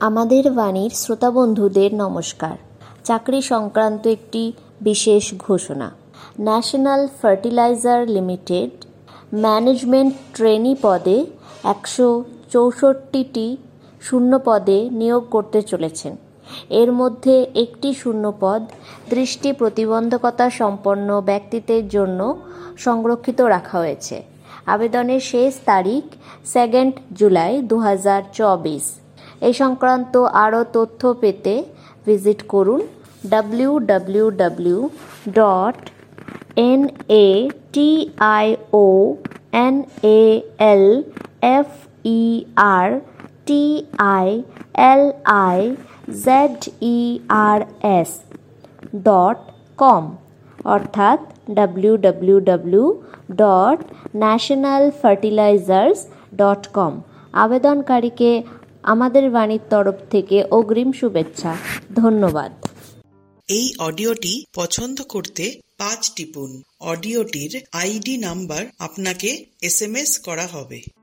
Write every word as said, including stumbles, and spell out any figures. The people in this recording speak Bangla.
আমাদের বাণীর শ্রোতা বন্ধুদের নমস্কার। চাকরি সংক্রান্ত একটি বিশেষ ঘোষণা। National fertilizer limited management trainee পদে একশো চৌষট্টিটি শূন্য পদে নিয়োগ করতে চলেছেন। এর মধ্যে একটি শূন্য পদ দৃষ্টি প্রতিবন্ধকতা সম্পন্ন ব্যক্তিদের জন্য সংরক্ষিত রাখা হয়েছে। আবেদনের শেষ তারিখ সেকেন্ড জুলাই দু হাজার চব্বিশ। এই সংক্রান্ত আরও তথ্য পেতে ভিজিট করুন W W W dot N A T I O N A L F E R T I L I Z E R S dot com অর্থাৎ W W W dot national fertilizers dot com. আবেদনকারীকে আমাদের বাণীর তরফ থেকে অগ্রিম শুভেচ্ছা। ধন্যবাদ। এই অডিওটি পছন্দ করতে পাঁচ টিপুন। অডিওটির আইডি নাম্বার আপনাকে এস এম এস করা হবে।